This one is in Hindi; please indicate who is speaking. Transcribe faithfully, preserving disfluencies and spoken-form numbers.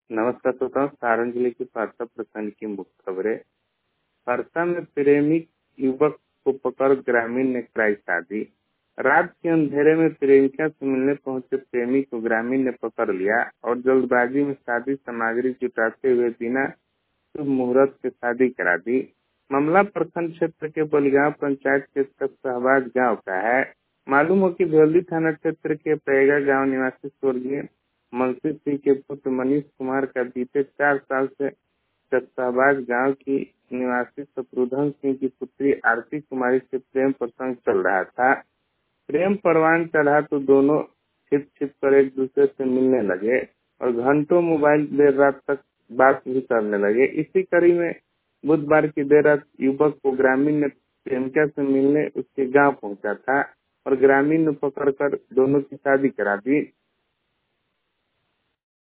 Speaker 1: नमस्कार श्रोताओं, सारण जिले के परसा प्रखंड की मुख्य खबरें। परसा में प्रेमी युवक को पकड़ ग्रामीण ने कराई शादी। रात के अंधेरे में प्रेमिका से मिलने पहुंचे प्रेमी को ग्रामीण ने पकड़ लिया और जल्दबाजी में शादी सामग्री जुटाते हुए बिना शुभ मुहूर्त के शादी करा दी। मामला प्रखंड क्षेत्र के बलिगांव पंचायत के सहबाज गांव का है। मालूम हो कि भेल्दी थाना क्षेत्र के पैगा गांव निवासी स्वर्गीय मनसी सिंह के पुत्र मनीष कुमार का बीते चार साल से सहबाज गांव की निवासी शत्रुघ्न सिंह की पुत्री आरती कुमारी से प्रेम प्रसंग चल रहा था। प्रेम परवान चढ़ा तो दोनों छिप छिप कर एक दूसरे से मिलने लगे और घंटों मोबाइल देर रात तक बात भी करने लगे। इसी कड़ी में बुधवार की देर रात युवक को ग्रामीण ने प्रेमिका से मिलने उसके गांव पहुंचा था और ग्रामीण ने पकड़कर दोनों की शादी करा दी।